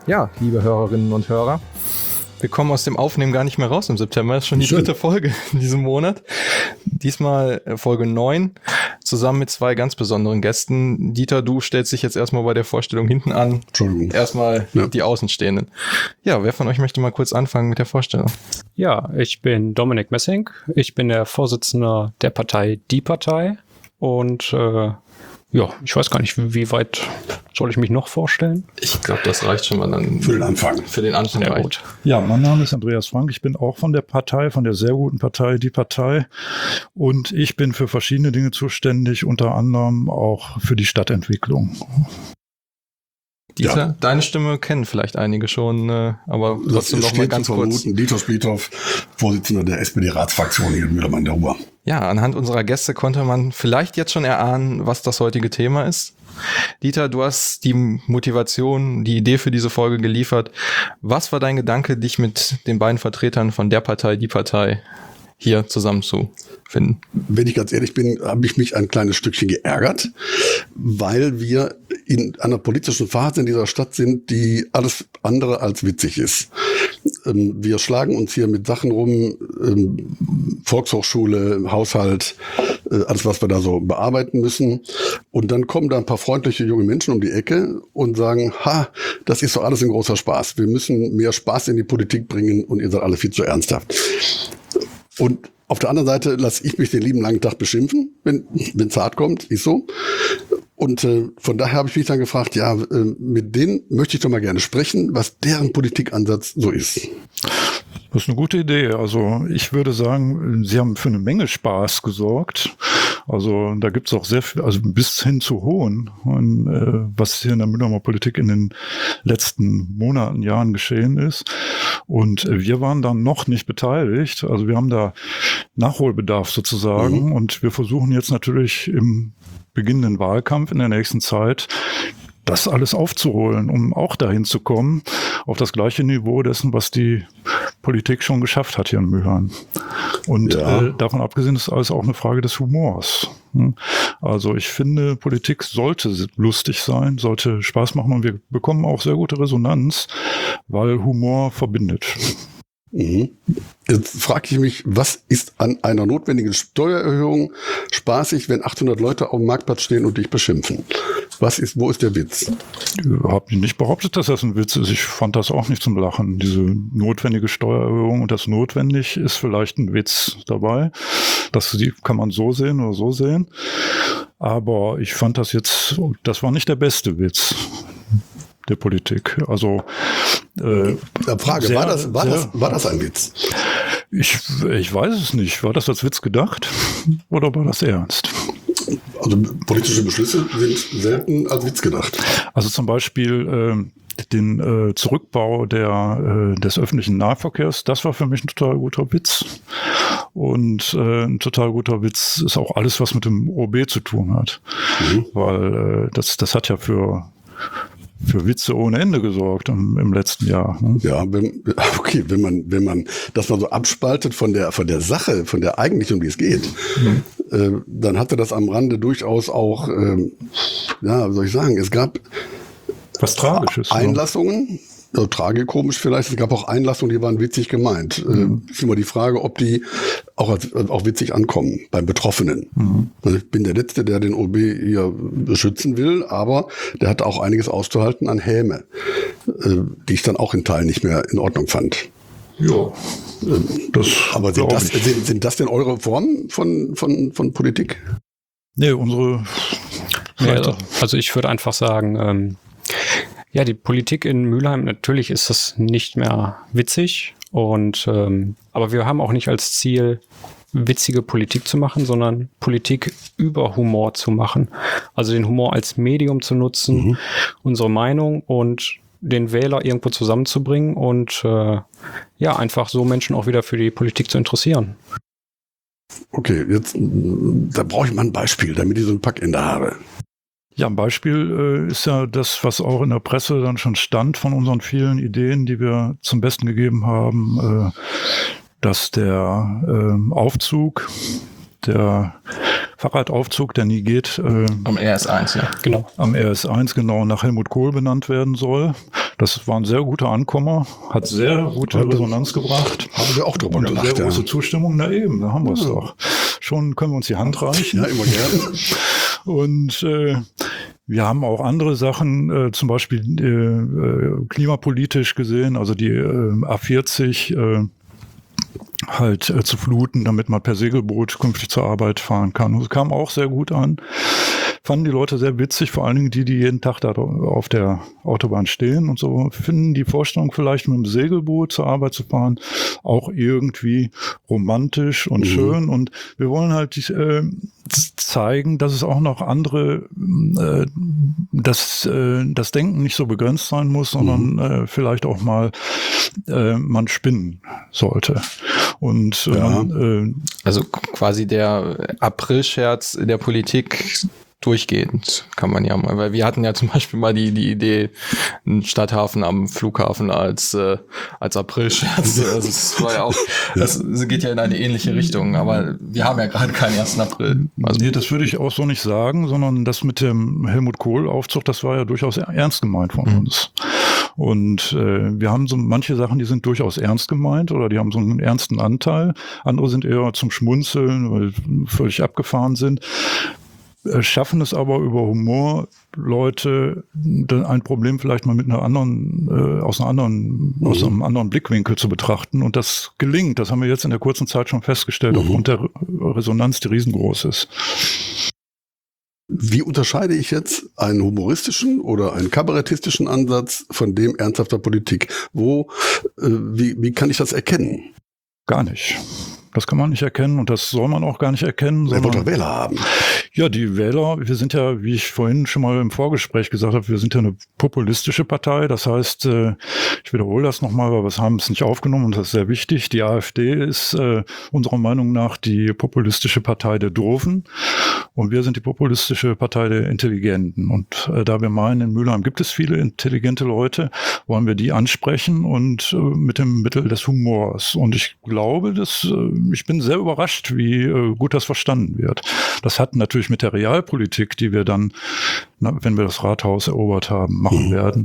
Ja, liebe Hörerinnen und Hörer, wir kommen aus dem Aufnehmen gar nicht mehr raus im September. Das ist schon die dritte Folge in diesem Monat. Diesmal Folge 9, zusammen mit zwei ganz besonderen Gästen. Dieter, du stellst dich jetzt erstmal bei der Vorstellung hinten an. Entschuldigung. Erstmal die Außenstehenden. Ja, wer von euch möchte mal kurz anfangen mit der Vorstellung? Ja, ich bin Dominik Messing. Ich bin der Vorsitzende der Partei Die Partei. Und ich weiß gar nicht, wie weit soll ich mich noch vorstellen? Ich glaube, das reicht schon mal dann. Für den Anfang. Für den Anfang Ja, reicht. gut. Ja, mein Name ist Andreas Frank. Ich bin auch von der Partei, von der sehr guten Partei, Die Partei. Und ich bin für verschiedene Dinge zuständig, unter anderem auch für die Stadtentwicklung. Dieter, deine Stimme kennen vielleicht einige schon, aber trotzdem noch mal ganz kurz. Dieter Splithoff, Vorsitzender der SPD-Ratsfraktion hier in Mülheim an der Ruhr. Ja, anhand unserer Gäste konnte man vielleicht jetzt schon erahnen, was das heutige Thema ist. Dieter, du hast die Motivation, die Idee für diese Folge geliefert. Was war dein Gedanke, dich mit den beiden Vertretern von der Partei, Die Partei, hier zusammenzufinden? Wenn ich ganz ehrlich bin, habe ich mich ein kleines Stückchen geärgert, weil wir in einer politischen Phase in dieser Stadt sind, die alles andere als witzig ist. Wir schlagen uns hier mit Sachen rum, Volkshochschule, Haushalt, alles, was wir da so bearbeiten müssen. Und dann kommen da ein paar freundliche junge Menschen um die Ecke und sagen, das ist doch alles ein großer Spaß. Wir müssen mehr Spaß in die Politik bringen und ihr seid alle viel zu ernsthaft. Und auf der anderen Seite lasse ich mich den lieben langen Tag beschimpfen, wenn es hart kommt, ist so. Und von daher habe ich mich dann gefragt, mit denen möchte ich doch mal gerne sprechen, was deren Politikansatz so ist. Das ist eine gute Idee. Also ich würde sagen, Sie haben für eine Menge Spaß gesorgt. Also da gibt es auch sehr viel, also bis hin zu Hohn, was hier in der Mülheimer Politik in den letzten Monaten, Jahren geschehen ist. Und wir waren da noch nicht beteiligt. Also wir haben da Nachholbedarf sozusagen. Und wir versuchen jetzt natürlich im beginnenden Wahlkampf in der nächsten Zeit das alles aufzuholen, um auch dahin zu kommen, auf das gleiche Niveau dessen, was die Politik schon geschafft hat hier in Mülheim. Und davon abgesehen ist alles auch eine Frage des Humors. Also ich finde, Politik sollte lustig sein, sollte Spaß machen und wir bekommen auch sehr gute Resonanz, weil Humor verbindet. Jetzt frage ich mich, was ist an einer notwendigen Steuererhöhung spaßig, wenn 800 Leute auf dem Marktplatz stehen und dich beschimpfen? Wo ist der Witz? Ich habe nicht behauptet, dass das ein Witz ist. Ich fand das auch nicht zum Lachen, diese notwendige Steuererhöhung. Und das notwendig ist vielleicht ein Witz dabei. Das kann man so sehen oder so sehen. Aber ich fand das war nicht der beste Witz der Politik. Also Frage, war das ein Witz? Ich weiß es nicht. War das als Witz gedacht oder war das ernst? Also politische Beschlüsse sind selten als Witz gedacht. Also zum Beispiel den Zurückbau des öffentlichen Nahverkehrs, das war für mich ein total guter Witz. Und ein total guter Witz ist auch alles, was mit dem OB zu tun hat. Weil das hat ja für Witze ohne Ende gesorgt im letzten Jahr. Ne? Ja, wenn man das mal so abspaltet von der Sache, von der eigentlich, um die es geht, dann hatte das am Rande durchaus auch, wie soll ich sagen, es gab was Tragisches. Einlassungen, also tragikomisch vielleicht, es gab auch Einlassungen, die waren witzig gemeint. Ist immer die Frage, ob die auch witzig ankommen beim Betroffenen. Ich bin der Letzte, der den OB hier beschützen will, aber der hat auch einiges auszuhalten an Häme, die ich dann auch in Teilen nicht mehr in Ordnung fand. Ja. Aber sind das denn eure Formen von Politik? Nee, unsere. Also ich würde einfach sagen, die Politik in Mülheim, natürlich ist das nicht mehr witzig aber wir haben auch nicht als Ziel, witzige Politik zu machen, sondern Politik über Humor zu machen. Also den Humor als Medium zu nutzen, unsere Meinung und den Wähler irgendwo zusammenzubringen und einfach so Menschen auch wieder für die Politik zu interessieren. Okay, da brauche ich mal ein Beispiel, damit ich so ein Packende habe. Ja, ein Beispiel ist ja das, was auch in der Presse dann schon stand von unseren vielen Ideen, die wir zum Besten gegeben haben, dass der Aufzug der Fahrradaufzug, der nie geht. Am RS1, ja. Genau. Am RS1, genau, nach Helmut Kohl benannt werden soll. Das war ein sehr guter Ankommer, hat sehr gute Resonanz gebracht. Haben wir auch drüber Und gelacht, sehr große Zustimmung. Na eben, da haben wir es doch. Schon können wir uns die Hand reichen. Ja, immer gerne. Und wir haben auch andere Sachen, zum Beispiel klimapolitisch gesehen, also die A40 halt zu fluten, damit man per Segelboot künftig zur Arbeit fahren kann. Das kam auch sehr gut an. Fanden die Leute sehr witzig, vor allen Dingen die jeden Tag da auf der Autobahn stehen und so, finden die Vorstellung vielleicht mit dem Segelboot zur Arbeit zu fahren auch irgendwie romantisch und schön. Und wir wollen halt zeigen, dass es auch noch andere, dass das Denken nicht so begrenzt sein muss, sondern vielleicht auch mal man spinnen sollte. Und also quasi der Aprilscherz der Politik durchgehend, kann man ja mal, weil wir hatten ja zum Beispiel mal die Idee, einen Stadthafen am Flughafen als Aprilscherz. Also es war ja auch, das geht ja in eine ähnliche Richtung, aber wir haben ja gerade keinen 1. April. Also nee, das würde ich auch so nicht sagen, sondern das mit dem Helmut Kohl-Aufzug, das war ja durchaus ernst gemeint von uns. Und wir haben so manche Sachen, die sind durchaus ernst gemeint oder die haben so einen ernsten Anteil. Andere sind eher zum Schmunzeln, weil völlig abgefahren sind. Schaffen es aber über Humor, Leute ein Problem vielleicht mal mit einer anderen, aus einem anderen Blickwinkel zu betrachten. Und das gelingt. Das haben wir jetzt in der kurzen Zeit schon festgestellt, aufgrund der Resonanz, die riesengroß ist. Wie unterscheide ich jetzt einen humoristischen oder einen kabarettistischen Ansatz von dem ernsthafter Politik? Wie kann ich das erkennen? Gar nicht. Das kann man nicht erkennen und das soll man auch gar nicht erkennen. Wer wird Wähler haben? Ja, die Wähler, wir sind ja, wie ich vorhin schon mal im Vorgespräch gesagt habe, wir sind ja eine populistische Partei. Das heißt, ich wiederhole das nochmal, weil wir haben es nicht aufgenommen und das ist sehr wichtig. Die AfD ist unserer Meinung nach die populistische Partei der Doofen und wir sind die populistische Partei der Intelligenten. Und da wir meinen, in Mülheim gibt es viele intelligente Leute, wollen wir die ansprechen und mit dem Mittel des Humors. Und ich glaube, ich bin sehr überrascht, wie gut das verstanden wird. Das hat natürlich mit der Realpolitik, die wir dann, wenn wir das Rathaus erobert haben, machen werden.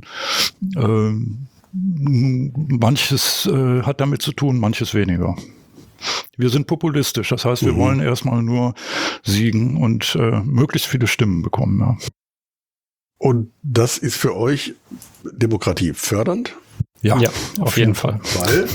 Manches hat damit zu tun, manches weniger. Wir sind populistisch, das heißt, wir wollen erstmal nur siegen und möglichst viele Stimmen bekommen. Ja. Und das ist für euch Demokratie fördernd? Ja, auf jeden Fall. Weil?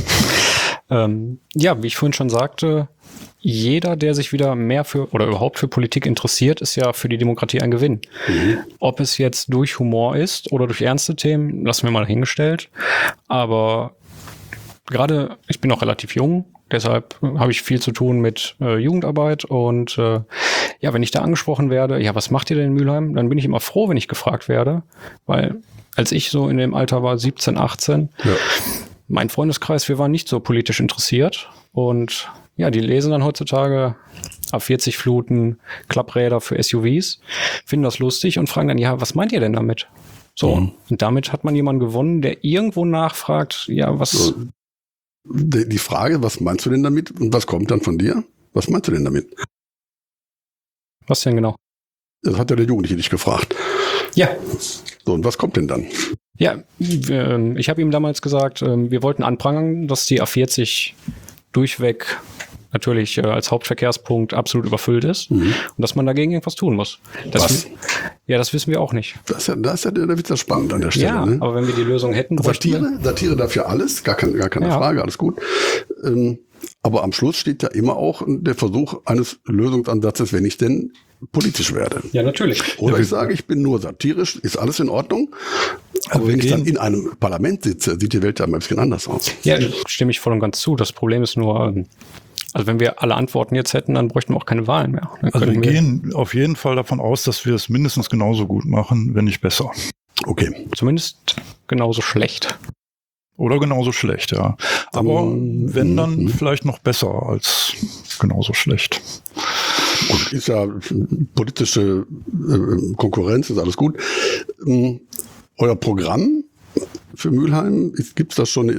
Wie ich vorhin schon sagte, jeder, der sich wieder mehr für oder überhaupt für Politik interessiert, ist ja für die Demokratie ein Gewinn. Ob es jetzt durch Humor ist oder durch ernste Themen, lassen wir mal dahingestellt. Aber gerade, ich bin noch relativ jung, deshalb habe ich viel zu tun mit Jugendarbeit und wenn ich da angesprochen werde, was macht ihr denn in Mülheim? Dann bin ich immer froh, wenn ich gefragt werde, weil als ich so in dem Alter war, 17, 18, mein Freundeskreis, wir waren nicht so politisch interessiert und die lesen dann heutzutage A40 Fluten, Klappräder für SUVs, finden das lustig und fragen dann, was meint ihr denn damit? So, und damit hat man jemanden gewonnen, der irgendwo nachfragt, was... Die Frage, was meinst du denn damit und was kommt dann von dir? Was meinst du denn damit? Was denn genau? Das hat ja der Jugendliche dich gefragt. Ja. So, und was kommt denn dann? Ja, ich habe ihm damals gesagt, wir wollten anprangern, dass die A40 durchweg natürlich als Hauptverkehrspunkt absolut überfüllt ist und dass man dagegen irgendwas tun muss. Das wissen wir auch nicht. Da wird das spannend an der Stelle. Ja, aber wenn wir die Lösung hätten... Satire dafür alles, gar keine Frage, alles gut. Aber am Schluss steht ja immer auch der Versuch eines Lösungsansatzes, wenn ich denn politisch werde. Ja, natürlich. Oder ich sage, ich bin nur satirisch, ist alles in Ordnung. Aber wenn ich dann in einem Parlament sitze, sieht die Welt ja ein bisschen anders aus. Ja, stimme ich voll und ganz zu. Das Problem ist nur, also wenn wir alle Antworten jetzt hätten, dann bräuchten wir auch keine Wahlen mehr. Also wir gehen auf jeden Fall davon aus, dass wir es mindestens genauso gut machen, wenn nicht besser. Okay. Zumindest genauso schlecht. Oder genauso schlecht, ja. Aber wenn, dann vielleicht noch besser als genauso schlecht. Gut, ist ja politische Konkurrenz, ist alles gut. Euer Programm für Mülheim, gibt es da schon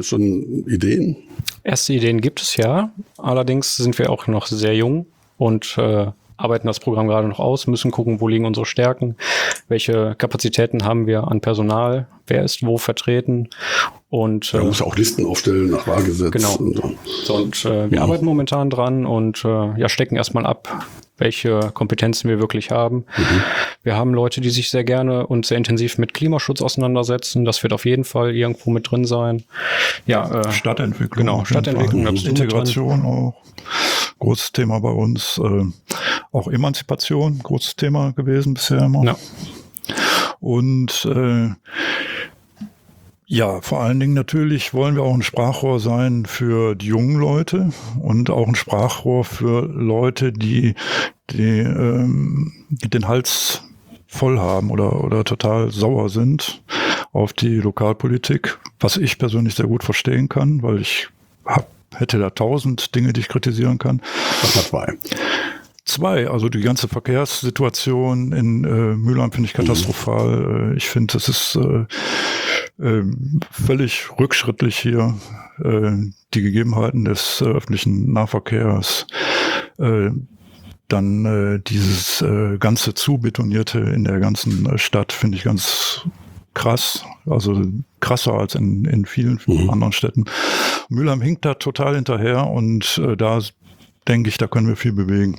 Ideen? Erste Ideen gibt es ja. Allerdings sind wir auch noch sehr jung und arbeiten das Programm gerade noch aus, müssen gucken, wo liegen unsere Stärken, welche Kapazitäten haben wir an Personal, wer ist wo vertreten. Und man muss ja auch Listen aufstellen nach Wahlgesetz. Genau. Und wir arbeiten momentan dran und stecken erstmal ab, welche Kompetenzen wir wirklich haben. Wir haben Leute, die sich sehr gerne und sehr intensiv mit Klimaschutz auseinandersetzen. Das wird auf jeden Fall irgendwo mit drin sein. Ja, Stadtentwicklung. Genau, Stadtentwicklung. Integration auch. Großes Thema bei uns. Auch Emanzipation, großes Thema gewesen bisher immer. Ja. Und vor allen Dingen natürlich wollen wir auch ein Sprachrohr sein für die jungen Leute und auch ein Sprachrohr für Leute, die den Hals voll haben oder total sauer sind auf die Lokalpolitik, was ich persönlich sehr gut verstehen kann, weil ich hätte da 1000 Dinge, die ich kritisieren kann. Das war 2. 2, also die ganze Verkehrssituation in Mülheim finde ich katastrophal. Ich finde, das ist völlig rückschrittlich hier, die Gegebenheiten des öffentlichen Nahverkehrs. Dann dieses ganze Zubetonierte in der ganzen Stadt finde ich ganz krass, also krasser als in vielen anderen Städten. Mülheim hinkt da total hinterher und da denke ich, da können wir viel bewegen.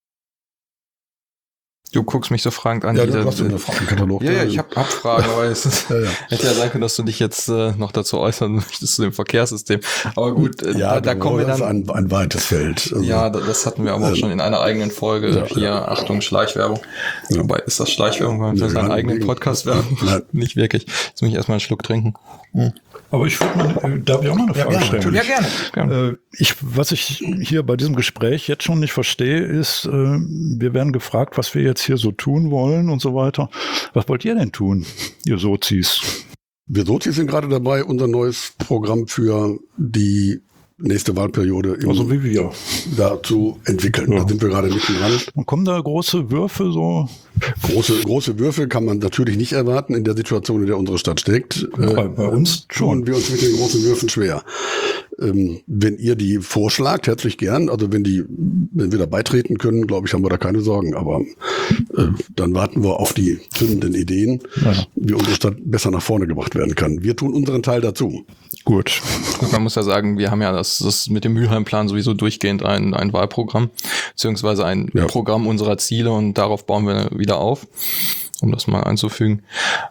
Du guckst mich so fragend an. Ja, du hast einen Fragenkatalog. Ja, ich hab Fragen, aber es hätte ja sein können, dass du dich jetzt noch dazu äußern möchtest zu dem Verkehrssystem. Aber gut, da kommen wir dann. Das ist ein weites Feld. Also, ja, das hatten wir aber auch schon in einer eigenen Folge. Hier, Achtung, Schleichwerbung. Ja. Wobei, ist das Schleichwerbung, weil wir seinen eigenen Podcast werben? Nicht wirklich. Jetzt muss ich erstmal einen Schluck trinken. Aber ich würde darf ich auch mal eine Frage stellen? Ja, gerne. Was ich hier bei diesem Gespräch jetzt schon nicht verstehe, ist, wir werden gefragt, was wir jetzt hier so tun wollen und so weiter. Was wollt ihr denn tun, ihr Sozis? Wir Sozis sind gerade dabei, unser neues Programm für die nächste Wahlperiode da zu entwickeln. Ja. Da sind wir gerade mitten dran. Und kommen da große Würfe so? Große Würfe kann man natürlich nicht erwarten in der Situation, in der unsere Stadt steckt. Bei uns schon. Tun wir uns mit den großen Würfen schwer. Wenn ihr die vorschlagt, herzlich gern. Also wenn wir da beitreten können, glaube ich, haben wir da keine Sorgen. Aber dann warten wir auf die zündenden Ideen, wie unsere Stadt besser nach vorne gebracht werden kann. Wir tun unseren Teil dazu. Gut. Man muss ja sagen, wir haben ja das mit dem Mülheim-Plan sowieso durchgehend ein Wahlprogramm, beziehungsweise ein Programm unserer Ziele und darauf bauen wir wieder auf, um das mal einzufügen.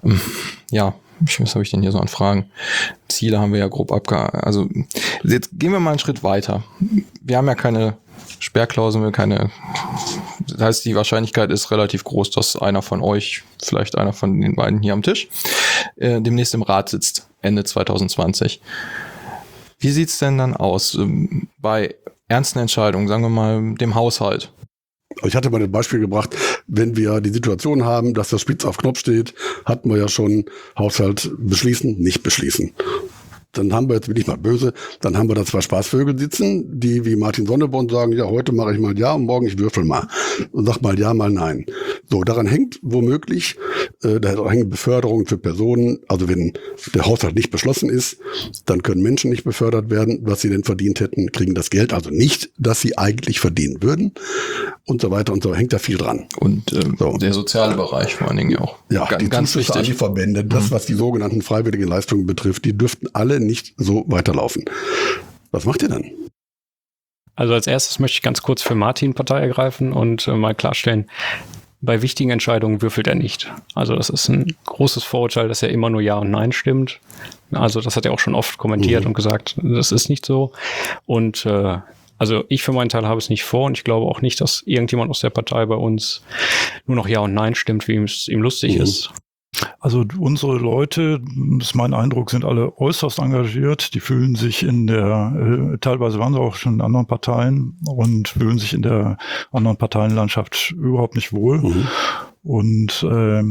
Was habe ich denn hier so an Fragen? Ziele haben wir ja grob also jetzt gehen wir mal einen Schritt weiter. Wir haben ja keine Sperrklausel, das heißt, die Wahrscheinlichkeit ist relativ groß, dass einer von euch, vielleicht einer von den beiden hier am Tisch, demnächst im Rat sitzt, Ende 2020. Wie sieht's denn dann aus bei ernsten Entscheidungen, sagen wir mal dem Haushalt? Ich hatte mal das Beispiel gebracht, wenn wir die Situation haben, dass das Spitz auf Knopf steht, hatten wir ja schon Haushalt beschließen, nicht beschließen. Dann haben wir, jetzt bin ich mal böse, dann haben wir da 2 Spaßvögel sitzen, die wie Martin Sonneborn sagen, ja, heute mache ich mal ja und morgen ich würfel mal. Und sag mal ja, mal nein. So, daran hängt womöglich, da hängen Beförderungen für Personen, also wenn der Haushalt nicht beschlossen ist, dann können Menschen nicht befördert werden, was sie denn verdient hätten, kriegen das Geld also nicht, das sie eigentlich verdienen würden und so weiter und so, hängt da viel dran. Und der soziale Bereich vor allen Dingen auch. Ja, ganz wichtig. An die Verbände, das, was die sogenannten freiwilligen Leistungen betrifft, die dürften alle nicht so weiterlaufen. Was macht ihr dann? Also als erstes möchte ich ganz kurz für Martin Partei ergreifen und mal klarstellen, bei wichtigen Entscheidungen würfelt er nicht. Also das ist ein großes Vorurteil, dass er immer nur Ja und Nein stimmt. Also das hat er auch schon oft kommentiert und gesagt, das ist nicht so. Und also ich für meinen Teil habe es nicht vor und ich glaube auch nicht, dass irgendjemand aus der Partei bei uns nur noch Ja und Nein stimmt, wie es ihm lustig ist. Also unsere Leute, das ist mein Eindruck, sind alle äußerst engagiert. Die fühlen sich teilweise waren sie auch schon in anderen Parteien und fühlen sich in der anderen Parteienlandschaft überhaupt nicht wohl. Und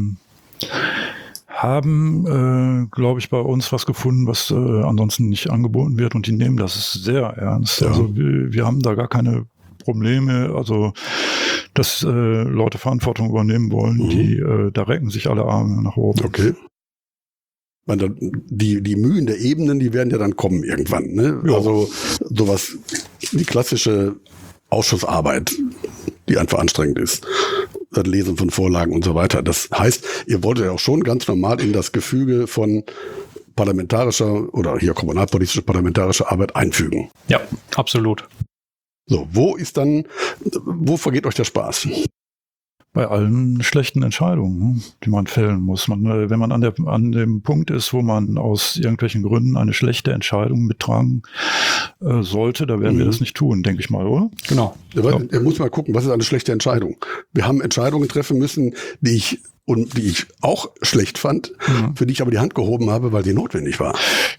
haben, glaube ich, bei uns was gefunden, was ansonsten nicht angeboten wird und die nehmen das sehr ernst. Ja. Also wir haben da gar keine Probleme, also dass Leute Verantwortung übernehmen wollen, da recken sich alle Arme nach oben. Okay. Die Mühen der Ebenen, die werden ja dann kommen irgendwann. Ne? Ja. Also sowas, die klassische Ausschussarbeit, die einfach anstrengend ist. Das Lesen von Vorlagen und so weiter. Das heißt, ihr wolltet ja auch schon ganz normal in das Gefüge von parlamentarischer oder hier kommunalpolitische parlamentarische Arbeit einfügen. Ja, absolut. So, wo vergeht euch der Spaß? Bei allen schlechten Entscheidungen, die man fällen muss. Wenn man an dem Punkt ist, wo man aus irgendwelchen Gründen eine schlechte Entscheidung mittragen sollte, da werden wir das nicht tun, denke ich mal, oder? Genau. Er muss mal gucken, was ist eine schlechte Entscheidung? Wir haben Entscheidungen treffen müssen, die ich auch schlecht fand, für die ich aber die Hand gehoben habe, weil sie notwendig war.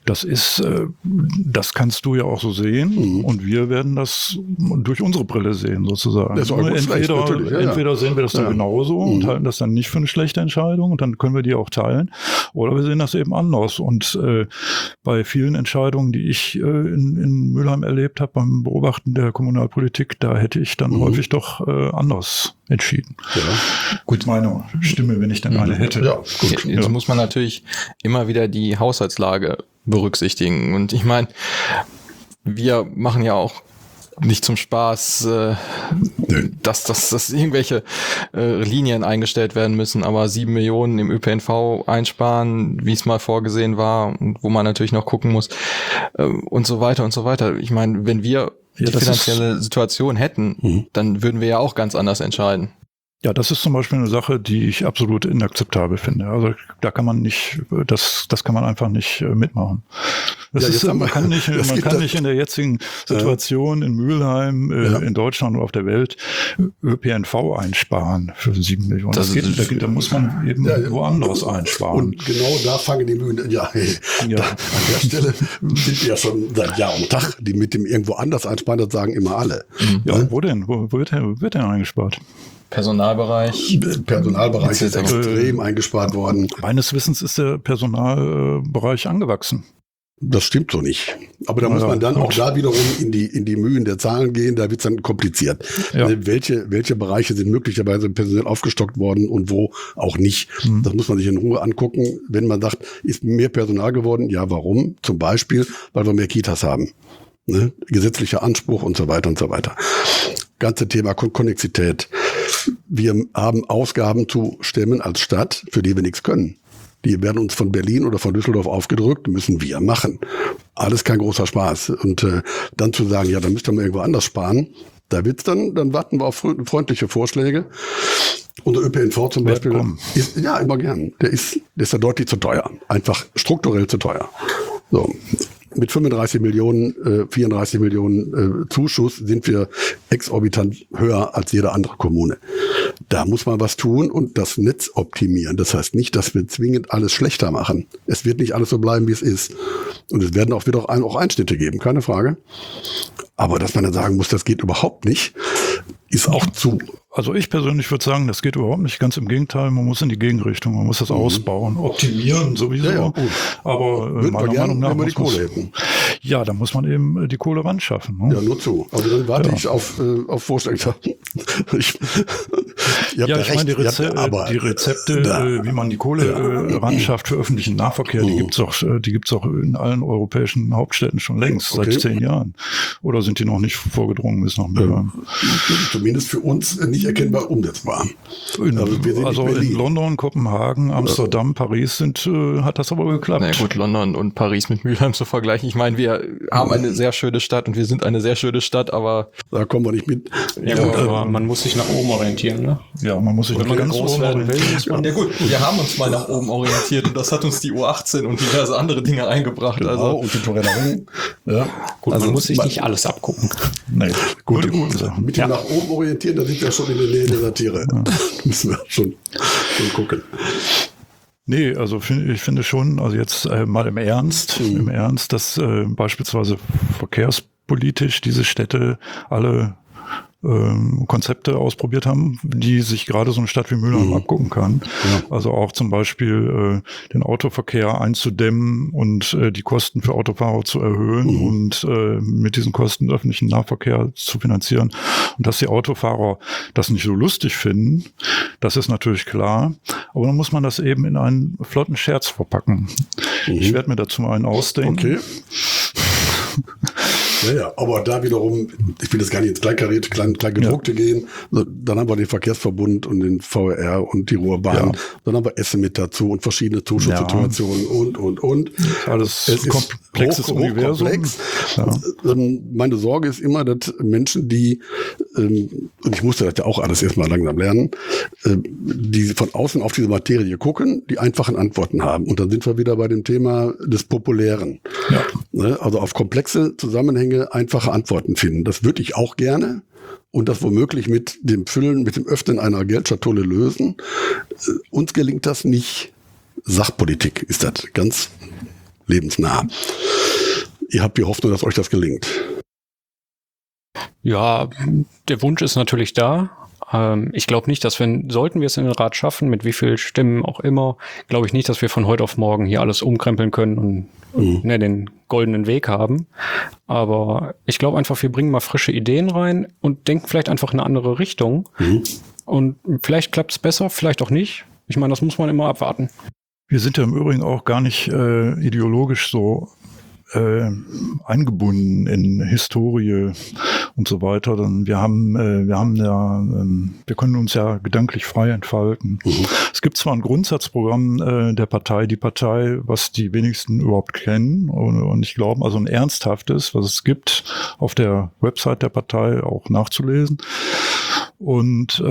Das kannst du ja auch so sehen und wir werden das durch unsere Brille sehen, sozusagen. Das ist auch entweder sehen wir das dann genauso und halten das dann nicht für eine schlechte Entscheidung und dann können wir die auch teilen, oder wir sehen das eben anders. Und bei vielen Entscheidungen, die ich in Mülheim erlebt habe, beim Beobachten der Kommunalpolitik, da hätte ich dann häufig doch anders entschieden. Ja. Gut, meine Stimme, wenn ich dann eine hätte. Ja, gut. Jetzt muss man natürlich immer wieder die Haushaltslage berücksichtigen. Und ich meine, wir machen ja auch nicht zum Spaß, dass irgendwelche Linien eingestellt werden müssen, aber 7 Millionen im ÖPNV einsparen, wie es mal vorgesehen war, und wo man natürlich noch gucken muss und so weiter und so weiter. Ich meine, wenn wir die finanzielle Situation hätten, dann würden wir ja auch ganz anders entscheiden. Ja, das ist zum Beispiel eine Sache, die ich absolut inakzeptabel finde. Also da kann man nicht, das kann man einfach nicht mitmachen. Man kann nicht in der jetzigen Situation in Mülheim, in Deutschland und auf der Welt ÖPNV einsparen für 7 Millionen. Da muss man eben woanders einsparen. Und genau da fangen die Mühen. An der Stelle sind wir ja schon seit Jahr und Tag, die mit dem irgendwo anders einsparen, das sagen immer alle. Ja, wo denn? Wo wird denn eingespart? Personalbereich ist extrem eingespart worden. Meines Wissens ist der Personalbereich angewachsen. Das stimmt so nicht. Aber da muss man dann auch da wiederum in die Mühen der Zahlen gehen, da wird es dann kompliziert. Ja. Also welche Bereiche sind möglicherweise personell aufgestockt worden und wo auch nicht. Das muss man sich in Ruhe angucken. Wenn man sagt, ist mehr Personal geworden? Ja, warum? Zum Beispiel, weil wir mehr Kitas haben. Ne? Gesetzlicher Anspruch und so weiter und so weiter. Ganze Thema Konnexität. Wir haben Ausgaben zu stemmen als Stadt, für die wir nichts können. Die werden uns von Berlin oder von Düsseldorf aufgedrückt, müssen wir machen. Alles kein großer Spaß. Und dann zu sagen, ja, dann müsst ihr mal irgendwo anders sparen, da wird's dann warten wir auf freundliche Vorschläge. Unser ÖPNV zum Beispiel ist, ja, immer gern. Der ist ja deutlich zu teuer. Einfach strukturell zu teuer. So. Mit 35 Millionen, 34 Millionen Zuschuss sind wir exorbitant höher als jede andere Kommune. Da muss man was tun und das Netz optimieren. Das heißt nicht, dass wir zwingend alles schlechter machen. Es wird nicht alles so bleiben, wie es ist. Und es werden auch Einschnitte geben, keine Frage. Aber dass man dann sagen muss, das geht überhaupt nicht, ist auch zu. Also ich persönlich würde sagen, das geht überhaupt nicht. Ganz im Gegenteil, man muss in die Gegenrichtung, man muss das ausbauen, optimieren sowieso. Ja, aber meiner Meinung nach, wenn wir die Kohle hätten. Ja, da muss man eben die Kohle ran schaffen. Ne? Ja, nur zu. Also dann warte ich auf Vorschläge. Ich meine, die Rezepte, wie man die Kohle ran schafft für öffentlichen Nahverkehr, die gibt's auch in allen europäischen Hauptstädten schon längst, seit 10 Jahren. Oder sind die noch nicht vorgedrungen bis nach Mülheim? Zumindest für uns nicht erkennbar umsetzbar. Also in London, Kopenhagen, Amsterdam, Paris hat das aber geklappt. Na gut, London und Paris mit Mülheim zu vergleichen. Ich meine, wir haben eine sehr schöne Stadt und wir sind eine sehr schöne Stadt, aber da kommen wir nicht mit. Ja, gut, aber man muss sich nach oben orientieren, ne? Ja, man muss sich nach ganz groß werden will. Ja gut, wir haben uns mal nach oben orientiert und das hat uns die U18 und diverse andere Dinge eingebracht. Genau, also und die Torellerie. Ja. Gut, also man muss sich nicht alles abgucken. Nee, gute Sachen. Mit dem nach oben orientieren, da sind wir schon in der Nähe der Satire. Da müssen wir schon gucken. Nee, also ich finde schon, also jetzt mal im Ernst, dass beispielsweise verkehrspolitisch diese Städte alle Konzepte ausprobiert haben, die sich gerade so eine Stadt wie Mülheim abgucken kann. Ja. Also auch zum Beispiel den Autoverkehr einzudämmen und die Kosten für Autofahrer zu erhöhen und mit diesen Kosten öffentlichen Nahverkehr zu finanzieren. Und dass die Autofahrer das nicht so lustig finden, das ist natürlich klar. Aber dann muss man das eben in einen flotten Scherz verpacken. Ich werde mir dazu mal einen ausdenken. Okay. Ja, aber da wiederum, ich will jetzt gar nicht ins Kleingedruckte gehen, dann haben wir den Verkehrsverbund und den VR und die Ruhrbahn, dann haben wir Essen mit dazu und verschiedene Zuschusssituationen und. Alles es komplexes Universum. Hochkomplex. Ja. Meine Sorge ist immer, dass Menschen, die, und ich musste das ja auch alles erstmal langsam lernen, die von außen auf diese Materie gucken, die einfachen Antworten haben. Und dann sind wir wieder bei dem Thema des Populären. Ja. Also auf komplexe Zusammenhänge einfache Antworten finden. Das würde ich auch gerne. Und das womöglich mit dem Füllen, mit dem Öffnen einer Geldschatulle lösen. Uns gelingt das nicht. Sachpolitik ist das ganz lebensnah. Ihr habt die Hoffnung, dass euch das gelingt. Ja, der Wunsch ist natürlich da. Ich glaube nicht, dass sollten wir es in den Rat schaffen, mit wie viel Stimmen auch immer, glaube ich nicht, dass wir von heute auf morgen hier alles umkrempeln können und den goldenen Weg haben. Aber ich glaube einfach, wir bringen mal frische Ideen rein und denken vielleicht einfach in eine andere Richtung. Und vielleicht klappt es besser, vielleicht auch nicht. Ich meine, das muss man immer abwarten. Wir sind ja im Übrigen auch gar nicht ideologisch so eingebunden in Historie und so weiter. Wir können uns ja gedanklich frei entfalten. Es gibt zwar ein Grundsatzprogramm der Partei, die Partei, was die wenigsten überhaupt kennen und ich glaube, also ein ernsthaftes, was es gibt, auf der Website der Partei auch nachzulesen. Und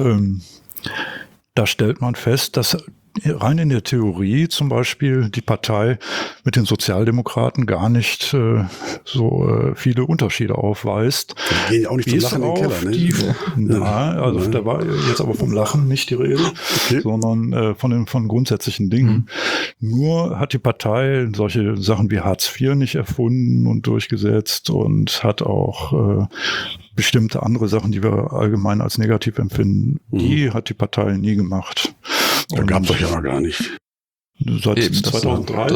da stellt man fest, dass rein in der Theorie zum Beispiel die Partei mit den Sozialdemokraten gar nicht so viele Unterschiede aufweist. Die gehen auch nicht zum Lachen in den Keller, ne? Also da war jetzt aber vom Lachen nicht die Rede, sondern von grundsätzlichen Dingen. Nur hat die Partei solche Sachen wie Hartz IV nicht erfunden und durchgesetzt und hat auch bestimmte andere Sachen, die wir allgemein als negativ empfinden, die hat die Partei nie gemacht. Da gab es doch ja noch gar nicht. Seit 2003?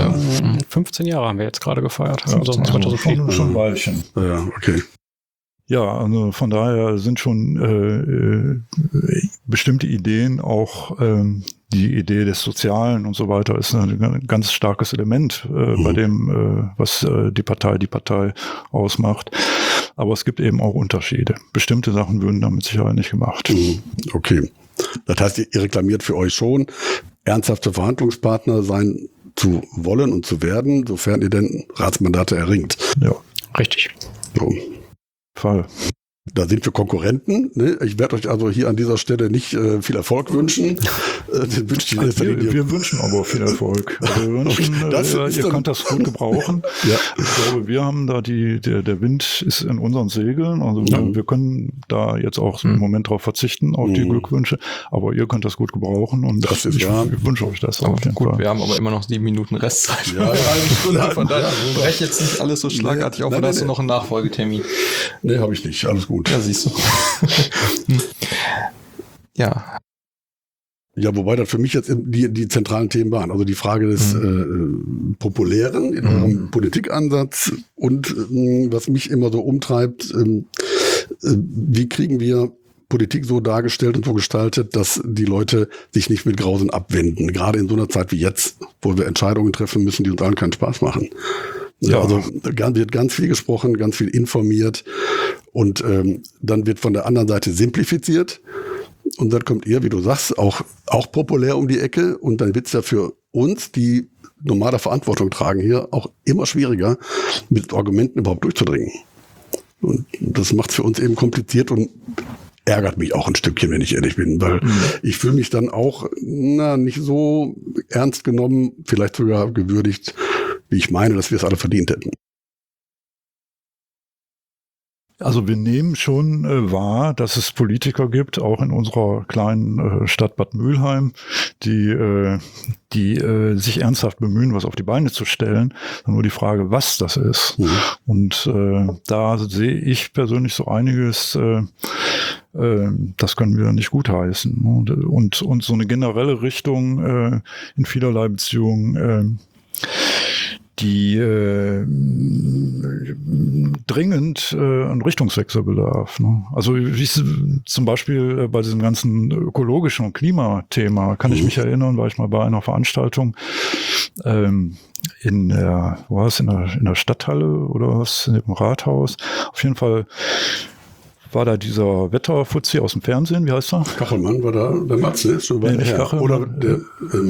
15 Jahre haben wir jetzt gerade gefeiert. Ja, also 2004. Schon ein Weilchen. Ja, okay. Ja, also von daher sind schon bestimmte Ideen, auch die Idee des Sozialen und so weiter, ist ein ganz starkes Element bei dem, was die Partei ausmacht. Aber es gibt eben auch Unterschiede. Bestimmte Sachen würden da mit Sicherheit nicht gemacht. Okay. Das heißt, ihr reklamiert für euch schon, ernsthafte Verhandlungspartner sein zu wollen und zu werden, sofern ihr denn Ratsmandate erringt. Ja, richtig. So. Fall. Da sind wir Konkurrenten. Ne? Ich werde euch also hier an dieser Stelle nicht viel Erfolg wünschen. Wir wünschen aber viel Erfolg. Also wir wünschen, ihr könnt das gut gebrauchen. Ja. Ich glaube, wir haben da der Wind ist in unseren Segeln. Also wir können da jetzt auch im Moment drauf verzichten, auf die Glückwünsche. Aber ihr könnt das gut gebrauchen und ich wünsche euch das auf jeden Fall. Wir haben aber immer noch 7 Minuten Restzeit. Ja, von daher breche jetzt nicht alles so schlagartig auf, oder hast du noch einen Nachfolgetermin? Nee, habe ich nicht. Alles gut. Ja, siehst du. Ja. Ja, wobei das für mich jetzt die zentralen Themen waren. Also die Frage des Populären in eurem Politikansatz und was mich immer so umtreibt, wie kriegen wir Politik so dargestellt und so gestaltet, dass die Leute sich nicht mit Grausen abwenden. Gerade in so einer Zeit wie jetzt, wo wir Entscheidungen treffen müssen, die uns allen keinen Spaß machen. Ja. Also wird ganz viel gesprochen, ganz viel informiert und dann wird von der anderen Seite simplifiziert und dann kommt ihr, wie du sagst, auch populär um die Ecke und dann wird es ja für uns, die normale Verantwortung tragen hier, auch immer schwieriger, mit Argumenten überhaupt durchzudringen. Und das macht es für uns eben kompliziert und ärgert mich auch ein Stückchen, wenn ich ehrlich bin, weil ich fühle mich dann auch nicht so ernst genommen, vielleicht sogar gewürdigt, wie ich meine, dass wir es alle verdient hätten. Also wir nehmen schon wahr, dass es Politiker gibt, auch in unserer kleinen Stadt Bad Mülheim, die sich ernsthaft bemühen, was auf die Beine zu stellen. Nur die Frage, was das ist. Und da sehe ich persönlich so einiges, das können wir nicht gutheißen. Und so eine generelle Richtung in vielerlei Beziehungen, die dringend einen Richtungswechsel bedarf. Ne? Also wie zum Beispiel bei diesem ganzen ökologischen und Klimathema kann ich mich erinnern, war ich mal bei einer Veranstaltung in der Stadthalle oder was, im Rathaus. Auf jeden Fall war da dieser Wetterfuzzi aus dem Fernsehen, wie heißt er? Kachelmann war da, der Matz, ne? So Nee, nicht Kachelmann. Oder der,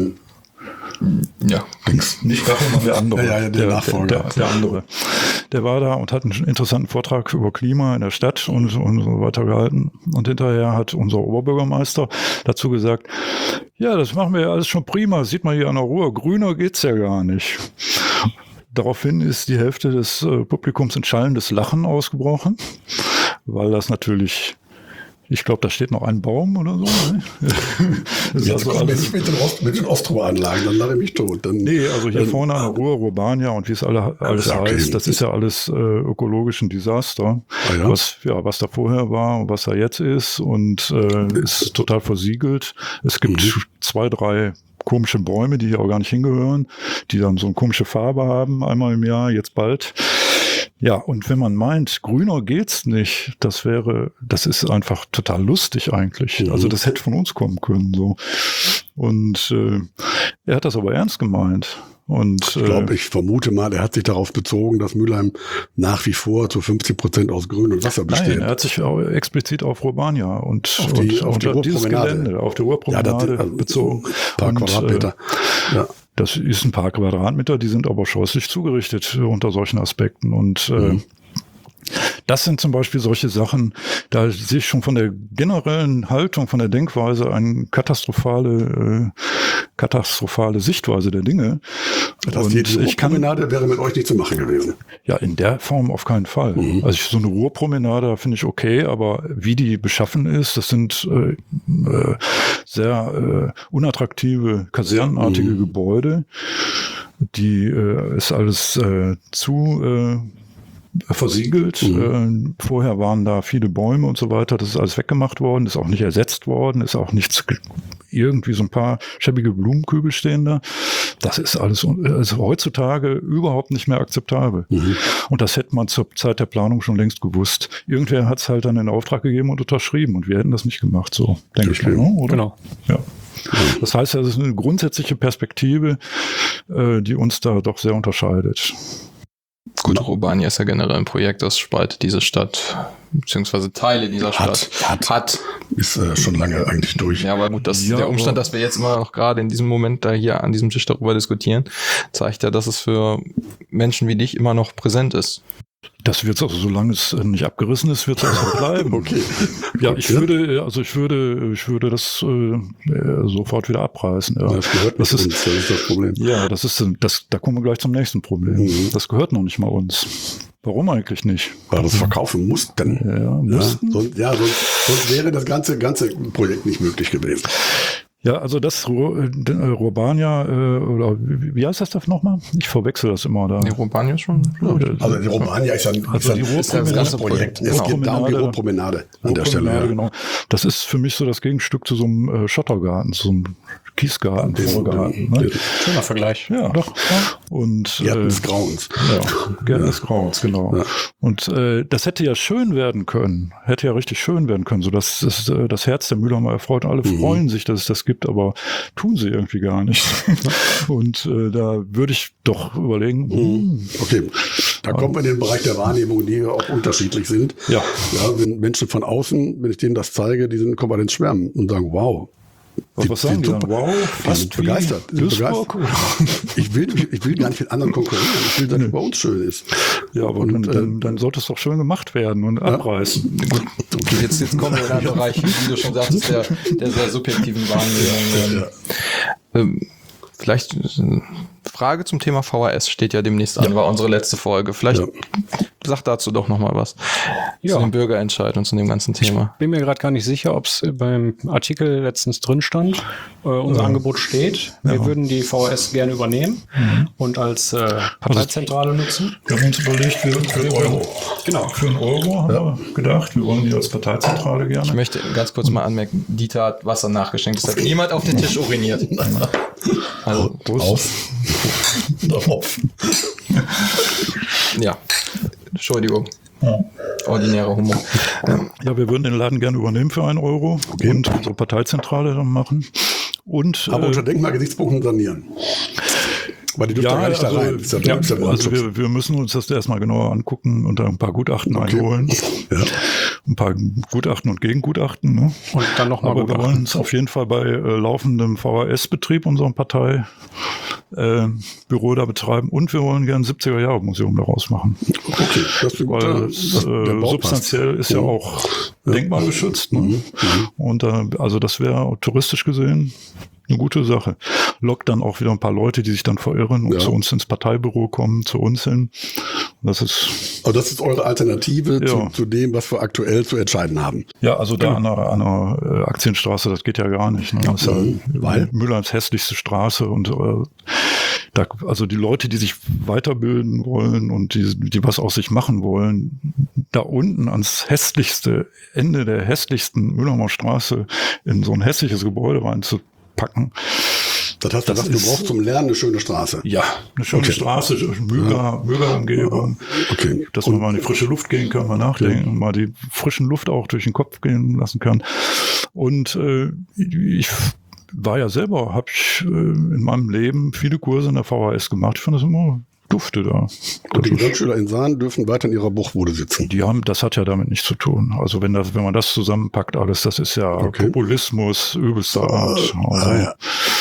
Ja. Nicht Kachelmann, der andere. Ja, der Nachfolger. Der andere. Der war da und hat einen interessanten Vortrag über Klima in der Stadt und so weiter gehalten. Und hinterher hat unser Oberbürgermeister dazu gesagt, ja, das machen wir ja alles schon prima, sieht man hier an der Ruhr, grüner geht's ja gar nicht. Daraufhin ist die Hälfte des Publikums in schallendes Lachen ausgebrochen, weil das natürlich, ich glaube, da steht noch ein Baum oder so. Ne? Jetzt also kommen wir nicht mit den Ostroanlagen, dann lache ich mich tot. Nee, also hier vorne an der Ruhr, Urbania und wie es alles heißt, das ist ja alles ökologisch ein Desaster. Ah, ja? Was da vorher war und was da jetzt ist und ist total versiegelt. Es gibt 2, 3 komische Bäume, die hier auch gar nicht hingehören, die dann so eine komische Farbe haben, einmal im Jahr, jetzt bald. Ja, und wenn man meint, grüner geht's nicht, das ist einfach total lustig eigentlich. Also das hätte von uns kommen können, so. Und er hat das aber ernst gemeint. Und ich vermute mal, er hat sich darauf bezogen, dass Mülheim nach wie vor zu 50% aus Grün und Wasser besteht. Nein, er hat sich auch explizit auf Urbania und auf die Ruhrpromenade. Auf die Ruhrpromenade bezogen. Ein paar Quadratmeter. Ja. Das ist ein paar Quadratmeter, die sind aber scheußlich zugerichtet unter solchen Aspekten. Und das sind zum Beispiel solche Sachen, da sehe ich schon von der generellen Haltung, von der Denkweise eine katastrophale Sichtweise der Dinge. Das die Ruhrpromenade wäre mit euch nicht zu machen gewesen. Ja, in der Form auf keinen Fall. Also so eine Ruhrpromenade finde ich okay, aber wie die beschaffen ist, das sind sehr unattraktive, kasernenartige Gebäude. Die ist alles zu versiegelt. Vorher waren da viele Bäume und so weiter. Das ist alles weggemacht worden, ist auch nicht ersetzt worden, ist auch nichts, irgendwie so ein paar schäbige Blumenkübel stehen da. Das ist alles heutzutage überhaupt nicht mehr akzeptabel. Und das hätte man zur Zeit der Planung schon längst gewusst. Irgendwer hat es halt dann in Auftrag gegeben und unterschrieben und wir hätten das nicht gemacht, so denke ich mal, oder? Genau. Ja. Das heißt, das ist eine grundsätzliche Perspektive, die uns da doch sehr unterscheidet. Gut, Urbania ist ja generell ein Projekt, das spaltet diese Stadt, beziehungsweise Teile dieser Stadt. Hat. Ist schon lange eigentlich durch. Ja, aber gut, der Umstand, dass wir jetzt immer noch gerade in diesem Moment da hier an diesem Tisch darüber diskutieren, zeigt ja, dass es für Menschen wie dich immer noch präsent ist. Das wird es also, solange es nicht abgerissen ist, wird es auch bleiben. Okay. Ja, ich würde das sofort wieder abreißen. Ja. Das gehört nicht uns, das ist das Problem. Ja, da kommen wir gleich zum nächsten Problem. Das gehört noch nicht mal uns. Warum eigentlich nicht? Weil wir es verkaufen mussten. Ja, mussten. Sonst wäre das ganze Projekt nicht möglich gewesen. Ja, also das Urbania, oder wie heißt das da nochmal? Ich verwechsel das immer da. Die Urbania schon? Also die Urbania ist das ganze Projekt. Es geht da um die Ruhrpromenade an der Stelle. Ja. Genau. Das ist für mich so das Gegenstück zu so einem Schottergarten, so einem Kiesgarten, Vorgarten. Ne? Schöner Vergleich. Ja, doch. Und Gärten des Grauens. Ja, Gärten des Grauens, genau. Ja. Und das hätte ja schön werden können. Hätte ja richtig schön werden können, so dass das Herz der Mülheimer erfreut. Alle freuen sich, dass es das gibt, aber tun sie irgendwie gar nicht. Und da würde ich doch überlegen. Okay, da kommen wir in den Bereich der Wahrnehmung, die auch unterschiedlich sind. Ja, wenn Menschen von außen, wenn ich denen das zeige, die kommen halt ins Schwärmen und sagen, wow. Was sagen die dann? Wow, fast begeistert. Ich will gar nicht mit anderen konkurrieren. Ich will, dass es bei uns schön ist. Ja, aber dann sollte es doch schön gemacht werden und abreißen. Gut, okay, jetzt kommen wir in einen Bereich, wie du schon sagtest, der sehr subjektiven Wahrnehmung. Vielleicht Frage zum Thema VHS steht ja demnächst an, war unsere letzte Folge. Vielleicht sag dazu doch nochmal was zu dem Bürgerentscheid und zu dem ganzen Thema. Ich bin mir gerade gar nicht sicher, ob es beim Artikel letztens drin stand. Unser Angebot steht. Wir würden die VHS gerne übernehmen und als Parteizentrale nutzen. Wir haben uns überlegt, für einen Euro. Genau. Für einen Euro haben wir gedacht, wir wollen die als Parteizentrale gerne. Ich möchte ganz kurz mal anmerken, Dieter hat Wasser nachgeschenkt. Es hat niemand auf den Tisch uriniert. Also, auf. Ja. Entschuldigung. Ordinärer Humor. Ja, wir würden den Laden gerne übernehmen für 1 Euro und unsere Parteizentrale dann machen. Und, aber unter Denkmalgesichtspunkten sanieren. Weil die dürfen ja gar nicht da rein. Also wir müssen uns das erstmal genauer angucken und dann ein paar Gutachten einholen. Ja. Ein paar Gutachten und Gegengutachten. Ne? Und dann nochmal Aber wir wollen es auf jeden Fall bei laufendem VHS-Betrieb unserer Partei Büro da betreiben und wir wollen gerne ein 70er-Jahre-Museum daraus machen. Okay, das ist gut. Weil substanziell ist ja auch denkmalgeschützt. Ne? Und also das wäre touristisch gesehen eine gute Sache. Lockt dann auch wieder ein paar Leute, die sich dann verirren und zu uns ins Parteibüro kommen, zu uns hin. Das ist eure Alternative zu dem, was wir aktuell zu entscheiden haben. Ja, also da an der Aktienstraße, das geht ja gar nicht. Ne? Das ist Weil? Mülheims hässlichste Straße und also die Leute, die sich weiterbilden wollen und die was aus sich machen wollen, da unten ans hässlichste Ende der hässlichsten Mülheimer Straße in so ein hässliches Gebäude reinzupacken. Das heißt, du brauchst zum Lernen eine schöne Straße. Ja, eine schöne Straße, Müller-Umgebung. Okay. Dass man mal in die frische Luft gehen kann, mal nachdenken, mal die frischen Luft auch durch den Kopf gehen lassen kann. Und ich war ja selber, habe ich in meinem Leben viele Kurse in der VHS gemacht. Ich fand das immer dufte da. Und die Gesamtschüler in Sahn dürfen weiter in ihrer Buchbude sitzen. Das hat ja damit nichts zu tun. Also wenn man das zusammenpackt alles, das ist ja Populismus übelster Art. Also,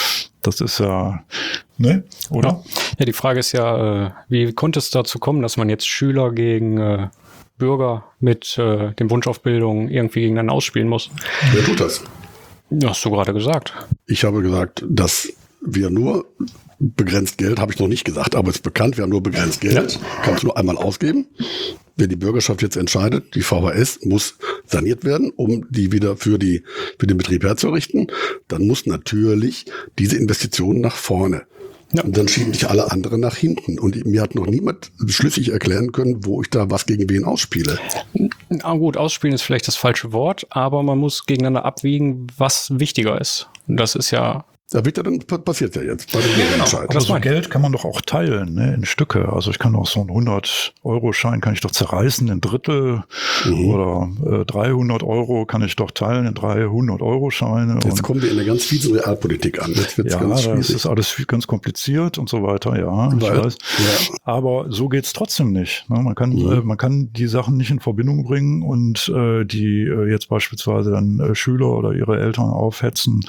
das ist ja, ne? Oder? Ja, die Frage ist ja, wie konnte es dazu kommen, dass man jetzt Schüler gegen Bürger mit dem Wunsch auf Bildung irgendwie gegeneinander ausspielen muss? Wer tut das? Ja, hast du gerade gesagt. Ich habe gesagt, dass wir nur begrenzt Geld, habe ich noch nicht gesagt, aber es ist bekannt, wir haben nur begrenzt Geld, kannst du nur einmal ausgeben. Wenn die Bürgerschaft jetzt entscheidet, die VHS muss saniert werden, um die wieder für den Betrieb herzurichten, dann muss natürlich diese Investition nach vorne. Ja. Und dann schieben sich alle anderen nach hinten. Und mir hat noch niemand schlüssig erklären können, wo ich da was gegen wen ausspiele. Na gut, ausspielen ist vielleicht das falsche Wort, aber man muss gegeneinander abwiegen, was wichtiger ist. Und das ist ja... Da wird ja dann passiert ja jetzt bei dem Entscheid. Aber so Geld kann man doch auch teilen, ne, in Stücke. Also ich kann auch so einen 100-Euro-Schein kann ich doch zerreißen in Drittel oder 300 Euro kann ich doch teilen in 300-Euro-Scheine. Jetzt kommen wir in eine ganz fiese Realpolitik an. Jetzt wird's ganz schwierig. Das ist alles ganz kompliziert und so weiter. Ja, ich weiß. Ja. Aber so geht's trotzdem nicht. Ne? Man kann die Sachen nicht in Verbindung bringen und die jetzt beispielsweise dann Schüler oder ihre Eltern aufhetzen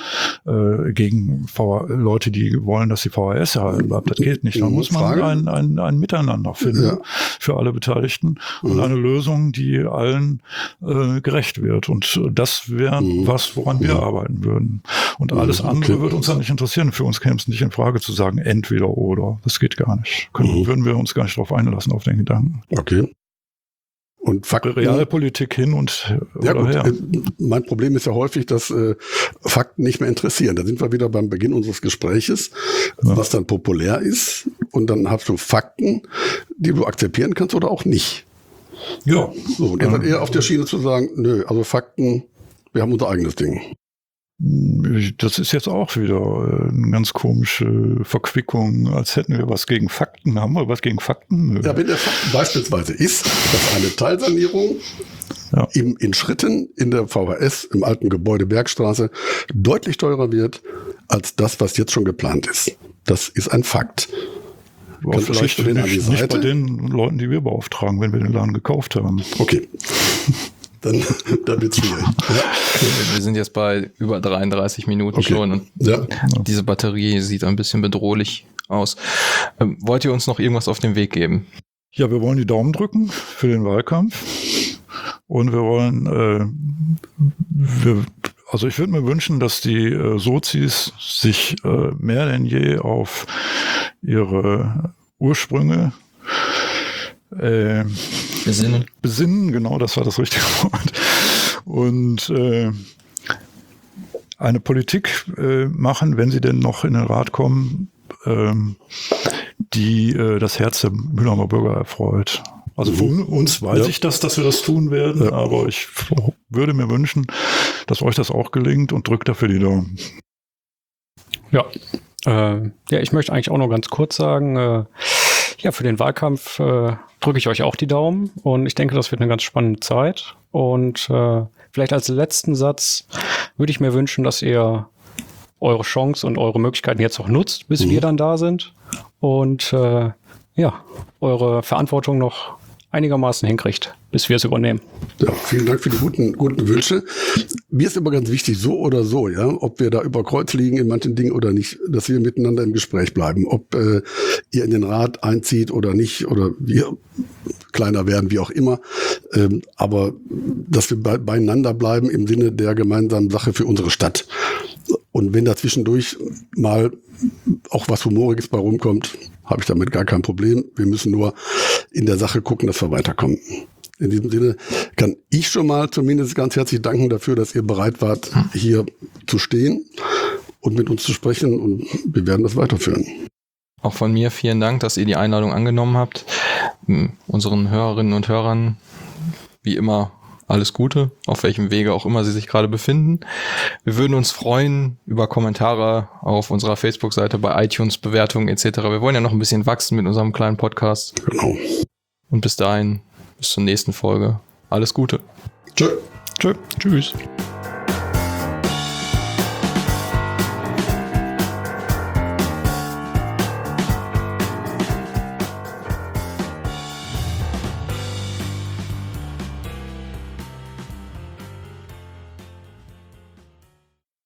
gegen Leute, die wollen, dass die VHS erhalten bleibt. Das geht nicht. Da muss man ein Miteinander finden für alle Beteiligten und eine Lösung, die allen gerecht wird. Und das wäre was, woran wir arbeiten würden. Und alles andere würde uns dann nicht interessieren. Für uns käme es nicht in Frage zu sagen, entweder oder. Das geht gar nicht. Würden wir uns gar nicht darauf einlassen, auf den Gedanken. Okay. Und Fakten, Realpolitik hin und her. Mein Problem ist ja häufig, dass Fakten nicht mehr interessieren. Da sind wir wieder beim Beginn unseres Gespräches, was dann populär ist. Und dann hast du Fakten, die du akzeptieren kannst oder auch nicht. Ja. So, und ihr seid eher auf der Schiene zu sagen, nö, also Fakten, wir haben unser eigenes Ding. Das ist jetzt auch wieder eine ganz komische Verquickung, als hätten wir was gegen Fakten. Haben wir was gegen Fakten? Ja, wenn der Fakt beispielsweise ist, dass eine Teilsanierung in Schritten in der VHS im alten Gebäude Bergstraße deutlich teurer wird als das, was jetzt schon geplant ist. Das ist ein Fakt. Aber vielleicht nicht bei den Leuten, die wir beauftragen, wenn wir den Laden gekauft haben. Okay. Dann wird es schwierig. Wir sind jetzt bei über 33 Minuten schon und diese Batterie sieht ein bisschen bedrohlich aus. Wollt ihr uns noch irgendwas auf den Weg geben? Ja, wir wollen die Daumen drücken für den Wahlkampf und wir wollen, also ich würde mir wünschen, dass die Sozis sich mehr denn je ihre Ursprünge besinnen, genau, das war das richtige Wort. Und eine Politik machen, wenn sie denn noch in den Rat kommen, die das Herz der Mülheimer Bürger erfreut. Also von uns weiß ich dass wir das tun werden, aber ich würde mir wünschen, dass euch das auch gelingt und drückt dafür die Daumen. Ja, ich möchte eigentlich auch noch ganz kurz sagen, Ja, für den Wahlkampf drücke ich euch auch die Daumen und ich denke, das wird eine ganz spannende Zeit. Und vielleicht als letzten Satz würde ich mir wünschen, dass ihr eure Chance und eure Möglichkeiten jetzt auch nutzt, bis wir dann da sind und eure Verantwortung noch einigermaßen hinkriegt, bis wir es übernehmen. Ja, vielen Dank für die guten Wünsche. Mir ist immer ganz wichtig, so oder so, ja, ob wir da über Kreuz liegen in manchen Dingen oder nicht, dass wir miteinander im Gespräch bleiben, ob ihr in den Rat einzieht oder nicht oder wir kleiner werden, wie auch immer, aber dass wir beieinander bleiben im Sinne der gemeinsamen Sache für unsere Stadt. Und wenn da zwischendurch mal auch was Humoriges bei rumkommt, habe ich damit gar kein Problem. Wir müssen nur in der Sache gucken, dass wir weiterkommen. In diesem Sinne kann ich schon mal zumindest ganz herzlich danken dafür, dass ihr bereit wart, hier zu stehen und mit uns zu sprechen. Und wir werden das weiterführen. Auch von mir vielen Dank, dass ihr die Einladung angenommen habt. Unseren Hörerinnen und Hörern wie immer alles Gute, auf welchem Wege auch immer sie sich gerade befinden. Wir würden uns freuen über Kommentare auf unserer Facebook-Seite, bei iTunes, Bewertungen etc. Wir wollen ja noch ein bisschen wachsen mit unserem kleinen Podcast. Genau. Und bis dahin, bis zur nächsten Folge. Alles Gute. Tschö. Tschüss.